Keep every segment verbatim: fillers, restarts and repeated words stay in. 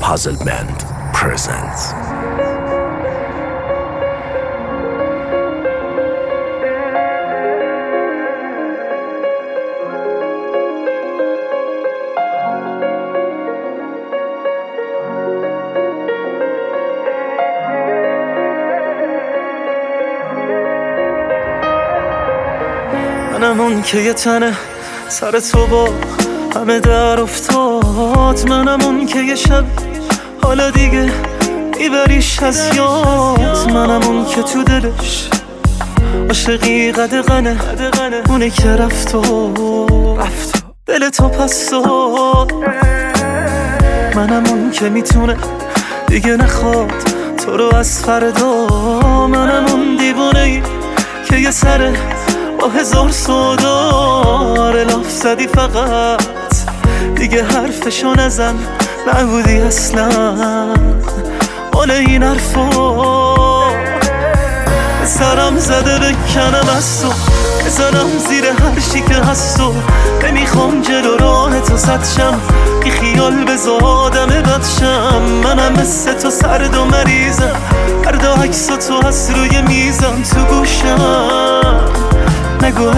Puzzle Band presents. منم اون که یه تنه سر تو با همه در افتاد، منم اون که یه شب حالا دیگه میبریش از یاد، منم اون که تو دلش عاشقی قدغنه، اونه که رفت و رفت دل تو پس داد، منم اون که میتونه دیگه نخواد تو رو از فردا، منم اون دیوونه ای که یه سره با هزار سودار لاف زدی فقط دیگه حرفشو نزن، نبودی اصلا مال این حرفا، سرم زده بکنم از تو بزنم زیر هر چی که هست و نمیخوام جلو راه تو صد شم، بی خیال بذار آدم بدشم، منم مثل تو سرد و مریضم، هر دا عکس تو هست روی میزم تو گوشم، نگو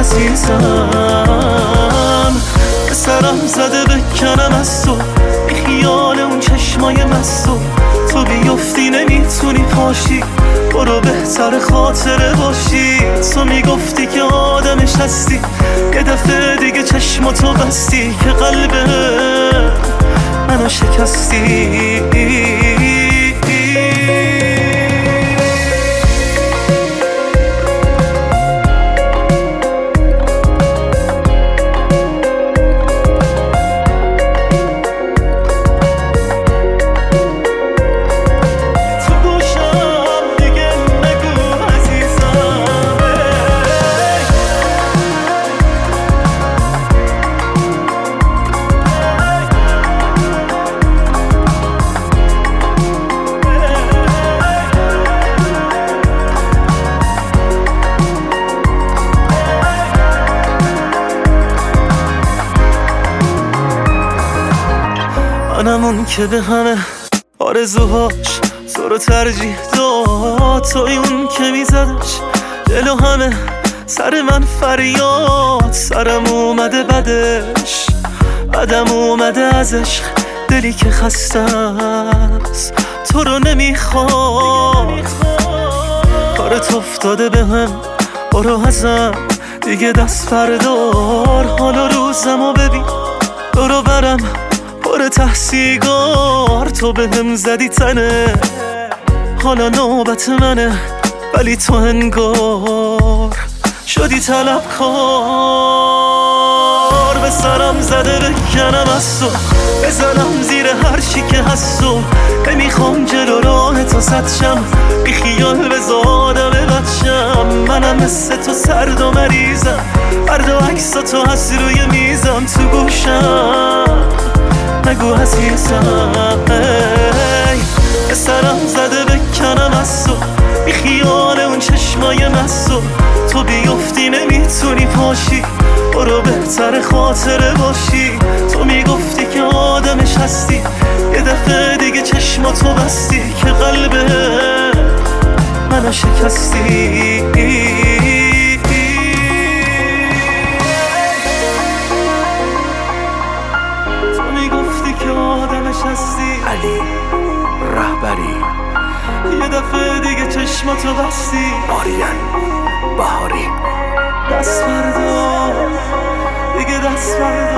عزیزم سرم زده بکنم از تو بی خیال اون چشمای مستو، تو بیفتی نمیتونی پاشی برو بهتر خاطره باشی، تو میگفتی که آدمش هستی یه دفعه دیگه چشماتو بستی که قلبه منو شکستی، منم اون که به همه آرزوهاش تو رو ترجیح داد، توی اون که میزدش جلو همه سر من فریاد، سرم اومده بدش بدم اومده از عشق، دلی که خسته است تو رو نمیخواد، کارت افتاده به هم برو ازم دیگه دست بردار، حالا روزمو ببین دورو برم پر تحصیگار، تو به هم زدی تنه حالا نوبت منه، ولی تو انگار شدی طلبکار، به سرم زده بکنم از تو بزنم زیر هر چی که هست و نمیخوام جلو راه تو صد شم، بی خیال بذار آدم بدشم، منم مثل تو سرد و مریضم، هر دو عکس تو هست روی میزم تو گوشم، نگو عزیزم ای سرم زده بکنم از تو بی خیال اون چشمای مستو، تو بیفتی نمیتونی پاشی برو بهتر خاطره باشی، تو میگفتی که آدمش هستی یه دفعه دیگه چشماتو بستی که قلبه منو شکستی، علی رهبری یه دفعه دیگه چشماتو بستی، آریان بهاری دست بردار دیگه دست بردار.